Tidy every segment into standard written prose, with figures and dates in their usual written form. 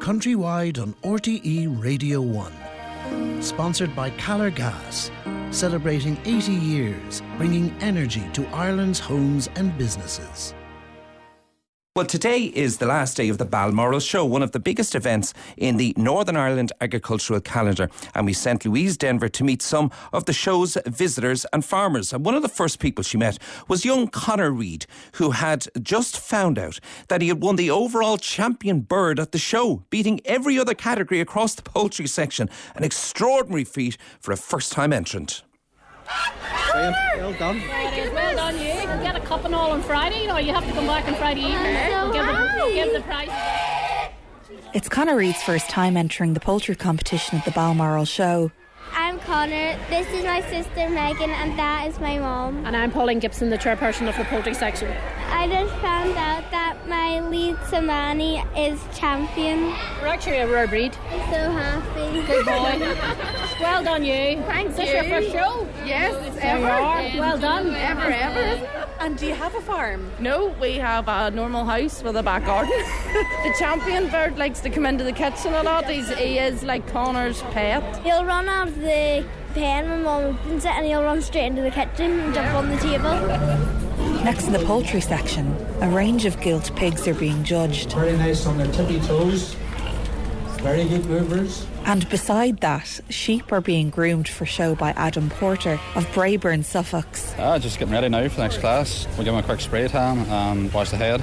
countrywide on RTE Radio 1. Sponsored by Callar Gas, celebrating 80 years, bringing energy to Ireland's homes and businesses. Well, today is the last day of the Balmoral Show, one of the biggest events in the Northern Ireland agricultural calendar. And we sent Louise Denver to meet some of the show's visitors and farmers. And one of the first people she met was young Conor Reid, who had just found out that he had won the overall champion bird at the show, beating every other category across the poultry section. An extraordinary feat for a first-time entrant. Well done. Well done, you. You'll get a cup and all on Friday, or you have to come back on Friday evening. We'll give the prize. It's Conor Reid's first time entering the poultry competition at the Balmoral Show. I'm Conor, this is my sister Megan, and that is my mum. And I'm Pauline Gibson, the chairperson of the poultry section. I just found out that my lead Samani is champion. We're actually a rare breed. I'm so happy. Good boy. Well done, you. Thanks, Is this your first show? Yes, it's There you are. Well done. Ever. And do you have a farm? No, we have a normal house with a back garden. The champion bird likes to come into the kitchen a lot. He is like Conor's pet. He'll run out of the pen when mum opens it, and he'll run straight into the kitchen and jump on the table. Next in the poultry section, a range of gilt pigs are being judged. Very nice on their tippy toes. Very good movers. And beside that, sheep are being groomed for show by Adam Porter of Braeburn, Suffolk. Just getting ready now for the next class. We'll give them a quick spray tan and wash the head.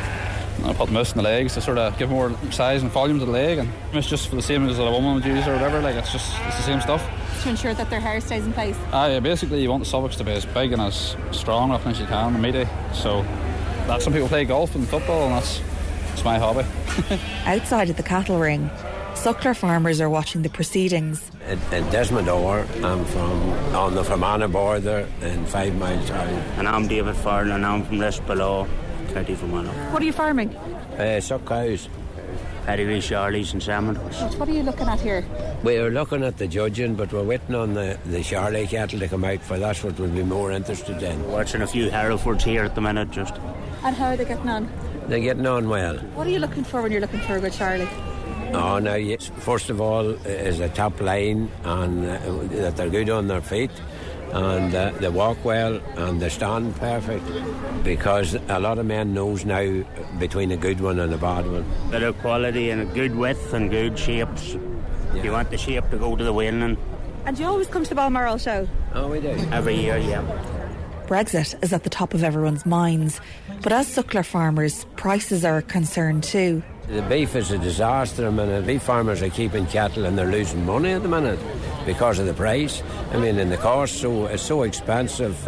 And I'll put the mist in the legs to sort of give more size and volume to the leg. And it's just for the same as a woman would use or whatever. Like it's the same stuff. To ensure that their hair stays in place. Yeah, basically you want the Suffolks to be as big and as strong as you can and meaty. So that's some people play golf and football, and that's my hobby. Outside at the cattle ring, Suckler farmers are watching the proceedings. In Desmond O'Or, I'm on the Fermanagh border in 5 miles out. And I'm David Farrell, and I'm from Lisbelow, County Fermanagh. What are you farming? Suck cows. Pedigree, Charlies and Salmoners. What are you looking at here? We're looking at the judging, but we're waiting on the Charlie cattle to come out, for that's what we'll be more interested in. Watching a few Herefords here at the minute, just. And how are they getting on? They're getting on well. What are you looking for when you're looking for a good Charlie? Oh, now, yes. First of all, is a top line, and that they're good on their feet, and they walk well, and they stand perfect, because a lot of men knows now between a good one and a bad one. Bit of quality and a good width and good shapes. Yeah. You want the shape to go to the winning. And you always come to the Balmoral Show? Oh, we do. Every year, yeah. Brexit is at the top of everyone's minds, but as Suckler farmers, prices are a concern too. The beef is a disaster. I mean, the beef farmers are keeping cattle and they're losing money at the minute because of the price. I mean, and the cost, so it's so expensive,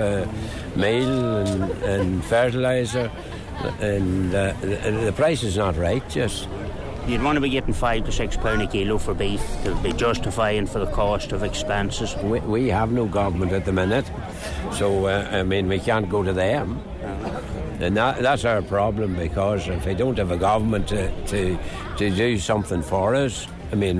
meal and fertiliser, and the price is not right, just. You'd want to be getting £5 to £6 a kilo for beef to be justifying for the cost of expenses. We have no government at the minute, so I mean, we can't go to them. And that's our problem, because if we don't have a government to do something for us, I mean,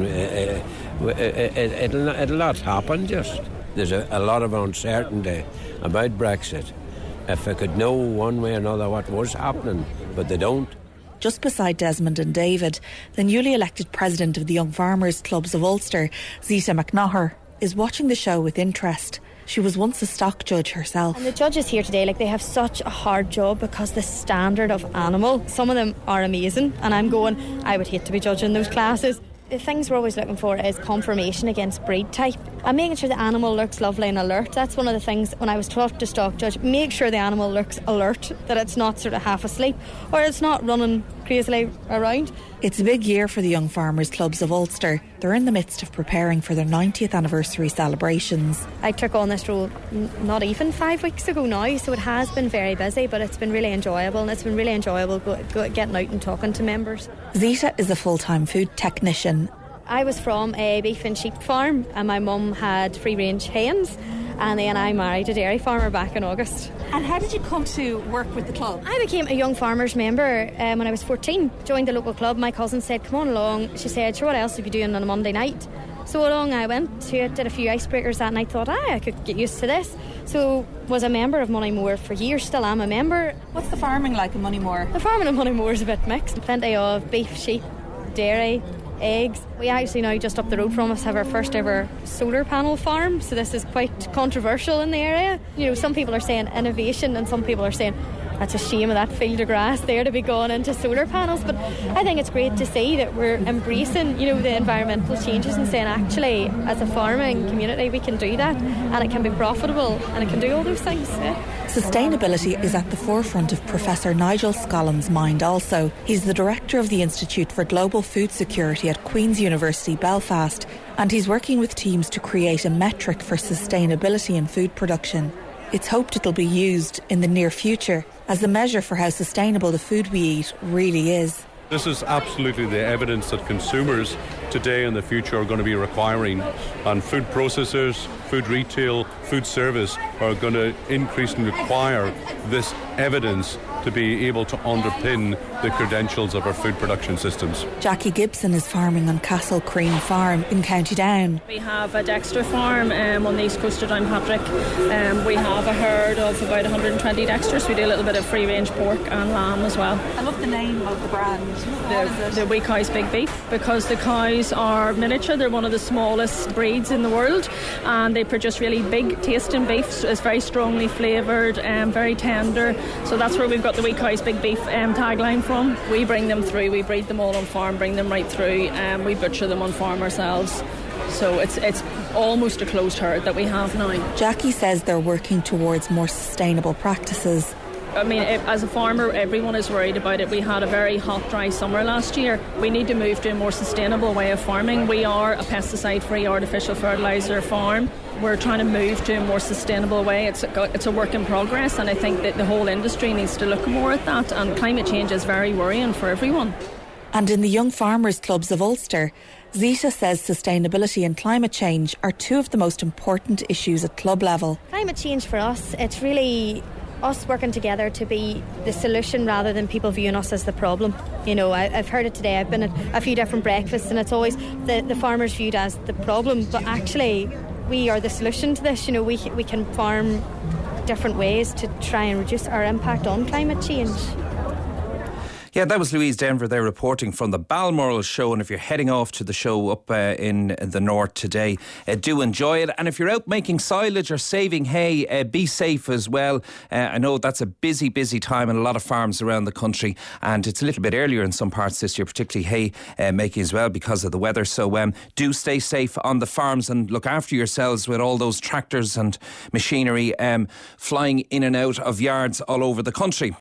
it'll not happen. Just there's a lot of uncertainty about Brexit. If I could know one way or another what was happening, but they don't. Just beside Desmond and David, the newly elected president of the Young Farmers Clubs of Ulster, Zita McNaughter, is watching the show with interest. She was once a stock judge herself. And the judges here today, they have such a hard job, because the standard of animal, some of them are amazing, and I'm going, I would hate to be judging those classes. The things we're always looking for is confirmation against breed type and making sure the animal looks lovely and alert. That's one of the things when I was taught to stock judge, make sure the animal looks alert, that it's not sort of half asleep or it's not running crazily around. It's a big year for the Young Farmers Clubs of Ulster. They're in the midst of preparing for their 90th anniversary celebrations. I took on this role not even 5 weeks ago now, so it has been very busy, but it's been really enjoyable, and it's been really enjoyable getting out and talking to members. Zita is a full-time food technician. I was from a beef and sheep farm, and my mum had free-range hens, and then I married a dairy farmer back in August. And how did you come to work with the club? I became a Young Farmers member when I was 14. Joined the local club. My cousin said, come on along. She said, sure, what else are you doing on a Monday night? So along I went to it, did a few icebreakers that night, thought, I could get used to this. So was a member of Moneymore for years, still am a member. What's the farming like in Moneymore? The farming in Moneymore is a bit mixed. Plenty of beef, sheep, dairy, eggs. We actually now, just up the road from us, have our first ever solar panel farm, so this is quite controversial in the area. You know, some people are saying innovation and some people are saying that's a shame of that field of grass there to be going into solar panels, but I think it's great to see that we're embracing, you know, the environmental changes and saying actually as a farming community we can do that and it can be profitable and it can do all those things. Sustainability is at the forefront of Professor Nigel Scollam's mind also. He's the director of the Institute for Global Food Security at Queen's University Belfast, and he's working with teams to create a metric for sustainability in food production. It's hoped it'll be used in the near future as a measure for how sustainable the food we eat really is. This is absolutely the evidence that consumers today and the future are going to be requiring, and food processors, food retail, food service are going to increasingly require this evidence to be able to underpin the credentials of our food production systems. Jackie Gibson is farming on Castle Cream Farm in County Down. We have a Dexter farm on the east coast of Downpatrick. We have a herd of about 120 Dexters. We do a little bit of free range pork and lamb as well. I love the name of the brand. The Wee Cows Big Beef, because the cows are miniature. They're one of the smallest breeds in the world, and they produce really big tasting beef. So it's very strongly flavoured and very tender. So that's where we've got the Wee Cows Big Beef tagline from. We bring them through, we breed them all on farm, bring them right through, and we butcher them on farm ourselves. So it's almost a closed herd that we have now. Jackie says they're working towards more sustainable practices. I mean, as a farmer, everyone is worried about it. We had a very hot, dry summer last year. We need to move to a more sustainable way of farming. We are a pesticide-free artificial fertiliser farm. We're trying to move to a more sustainable way. It's a work in progress, and I think that the whole industry needs to look more at that, and climate change is very worrying for everyone. And in the Young Farmers Clubs of Ulster, Zita says sustainability and climate change are two of the most important issues at club level. Climate change for us, it's really us working together to be the solution rather than people viewing us as the problem. You know, I've heard it today. I've been at a few different breakfasts and it's always the farmers viewed as the problem, but actually we are the solution to this. You know, we can farm different ways to try and reduce our impact on climate change. Yeah, that was Louise Denver there reporting from the Balmoral show, and if you're heading off to the show up in the north today, do enjoy it. And if you're out making silage or saving hay, be safe as well. I know that's a busy time in a lot of farms around the country, and it's a little bit earlier in some parts this year, particularly hay making as well because of the weather. So do stay safe on the farms and look after yourselves with all those tractors and machinery flying in and out of yards all over the country.